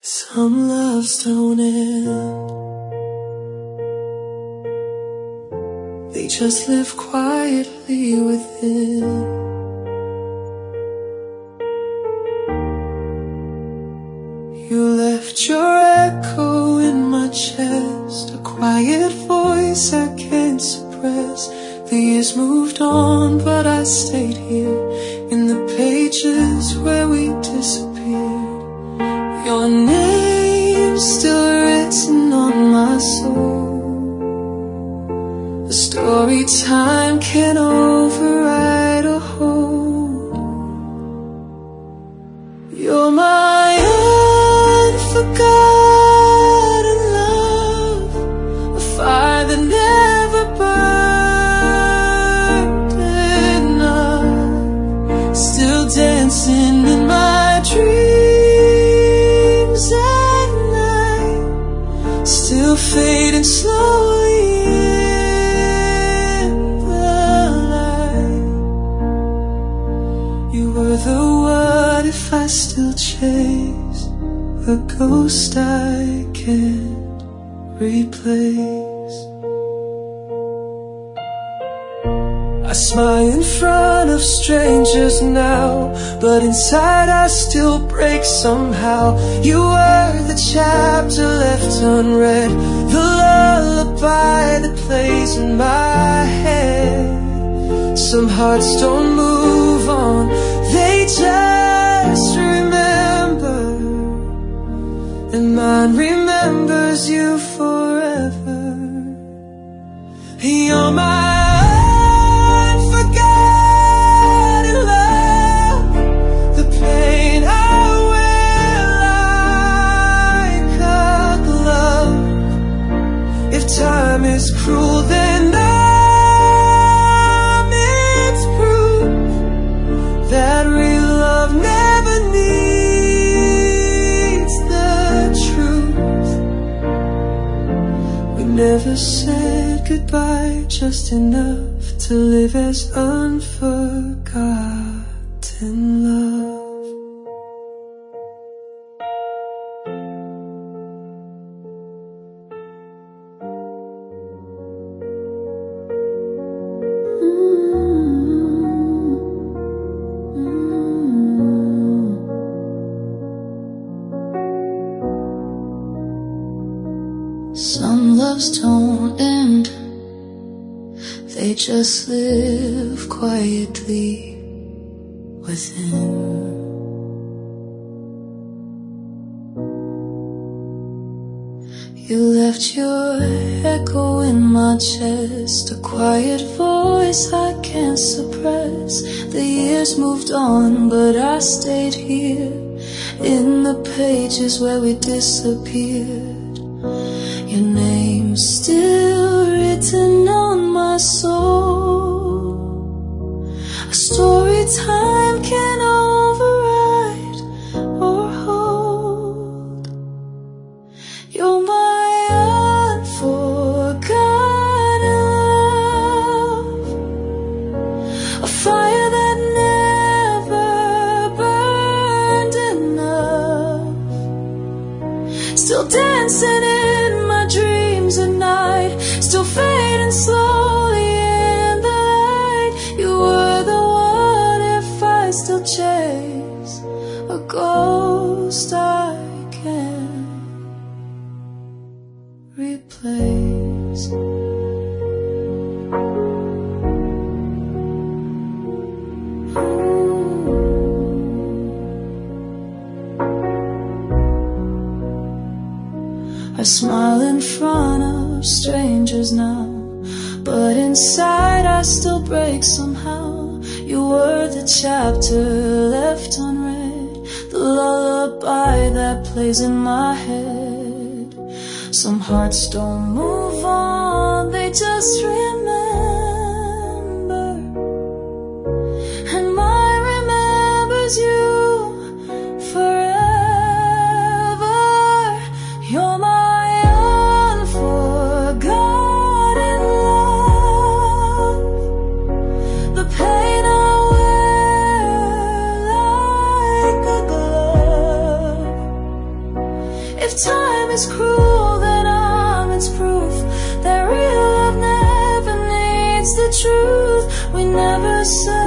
Some loves don't end, they just live quietly within. You left your echo in my chest, a quiet voice I can't suppress. The years moved on, but I stayed here in the pages where we disappeared. Your name's still written on my soul. A story time can't override or hold. You're my unforgotten love, a fire that never burned enough, still dancing in my dreams at night, still fading slowly in the light. You were the what if I still chase, a ghost I can't replace. I smile in front of strangers now, but inside I still break somehow. You were the chapter left unread, the lullaby that plays in my head. Some hearts don't move on, they just remember, and mine remembers you forever. You're my unforgotten love, the pain I wear like a glove. If time is cruel, then I'm its proof that real love never needs the truth. We never said goodbye just enough to live as unforgotten love. Some loves don't end, they just live quietly within. You left your echo in my chest, a quiet voice I can't suppress. The years moved on, but I stayed here in the pages where we disappeared. Your name's still written on my soul, a story time can't override or hold. You're my unforgotten love, a fire that never burned enough, still dancing in my dreams at night, still fading slowly in the light. You were the what if I still chase, a ghost I can't replace. I smile in front of strangers now, but inside I still break somehow. You were the chapter left unread, the lullaby that plays in my head. Some hearts don't move on, they just remember, and mine remembers you forever. You're my pain I wear like a glove. If time is cruel, then I'm its proof that real love never needs the truth. We never said